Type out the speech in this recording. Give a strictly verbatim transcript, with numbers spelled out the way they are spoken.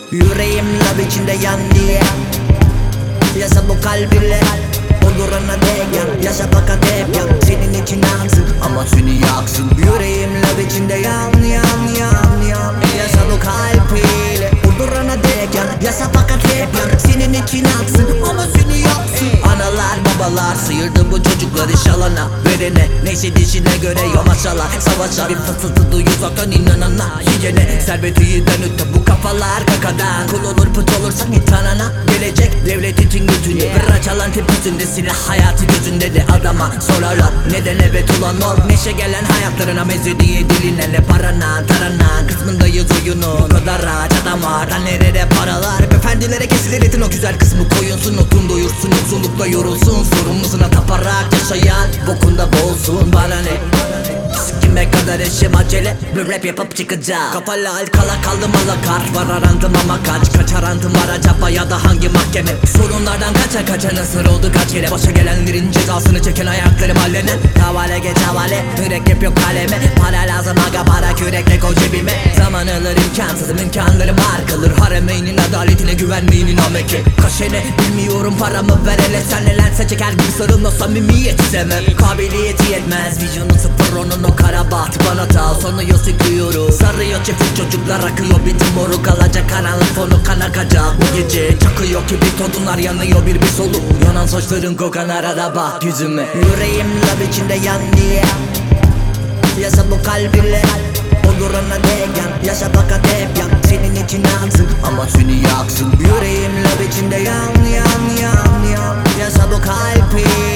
Yüreğim lav içinde yan diye yasa bu kalbimle olurana dek yan. Yaşa fakat hep yan, senin için yansın ama seni yaksın. Yüreğim lav içinde yan yan yan yan. Yasa bu kalp ile olurana dek yan. Yaşa fakat hep yan, senin için yaksın ama seni yaksın. Analar babalar sıyırdı bu çocukları şalana verene, neyse dişine göre yamaçalar savaşlar. Bir fısıltı duyuyorsan inanana yiyene, serveti yiden öte bu kafalar kakadan. Kul olur put olursan itanana gelecek devlet için götünü. Kıra çalan tepesinde silah hayatı gözünde de adama sorarlar neden evet ulan or. Neşe gelen hayatlarına meze diye diline ne parana tarana kısmındayız oyunu. Bu kadar rahat adam var da nerede paralar. Efendilere kesilir etin o güzel kısmı koyunsun, otun doyursun yoksullukla yorulsun. Sorumlusuna taparak yaşayan bokunda boğulsun. Bana ne kime kadar eşim acele bir rap yapıp çıkacağım. Kafalı al kala kaldım alakart var arandım ama kaç kaç arandım var acaba ya da hangi mahkeme. Sorunlardan kaça kaça nasıl oldu kaç kere. Başa gelenlerin cezasını çeken ayaklarım hallenen. Havale geç havale mürekkep yok kaleme. Para lazım aga para kürekle koy cebime. Zaman alır imkansızım imkanlarım var kalır. Haremeynin adaletine güvenmeyin ameke. Kaşene bilmiyorum paramı ver hele. Sen nelense çeker gibi sorun o samimiyet istemem. Kabiliyeti yetmez vizyonu sıfır onun o kara bat bana tal sanıyor sıkıyorum. Sarıyor çift çocuklar akıyor bitim moruk alacak karanlık fonu kan akacak. Bu gece çakıyor ki bir todunlar yanıyor bir bir soluk. Yanan saçların kokan arada bak yüzüme. Yüreğim lav içinde yan diye yasa bu kalbimle olurana dek yan. Yaşa fakat hep yan, senin için yansın ama seni yaksın. Yüreğim lav içinde yan yan yan yan. Yasa bu kalbim